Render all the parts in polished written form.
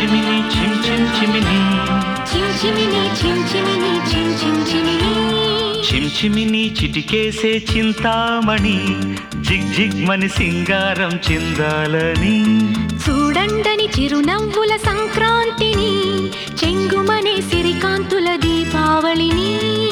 చిమిని చిమ్ చిమ్ చిమిని చిమిని చిమిని చిమిని చిమిని చిటికేసే చింతామణి జిగ్ జిగ్ మని సింగారం చిందాలని చూడండని చిరునవ్వుల సంక్రాంతిని చెంగుమనే సిరికాంతుల దీపావళిని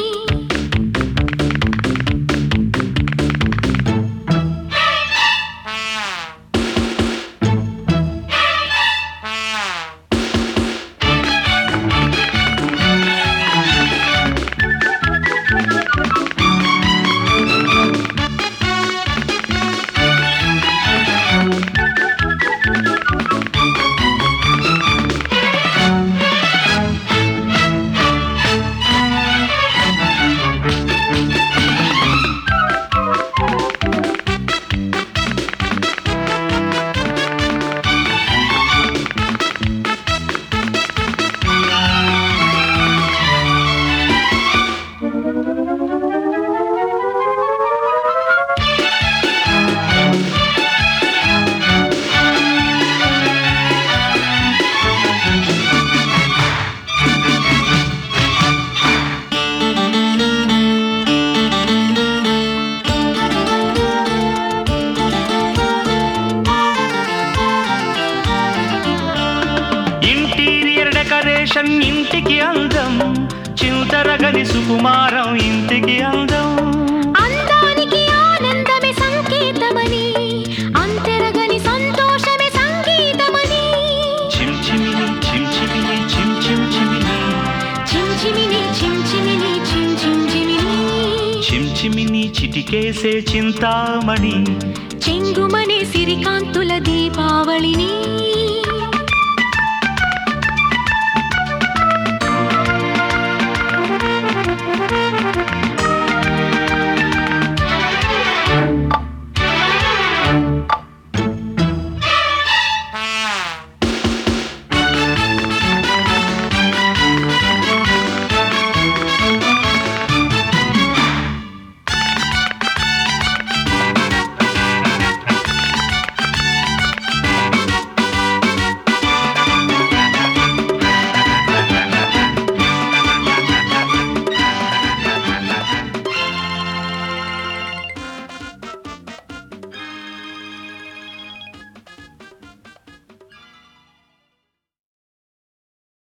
డెకరేషన్ ఇంటికి అందం చింతరగని సుకుమారం ఇంటికి అందం అందానికి ఆనందమే సంకేతమని అంతరగని సంతోషమే సంగీతమని చిమ్ చిమిని చిమ్ చిమిని చిమ్ చిమ్ చిమిని చిమిని చిమిని చిమిని చిమ్ చిమిని చిటికేసే చింతామణి చెంగుమనే సిరికాంతుల దీపావళిని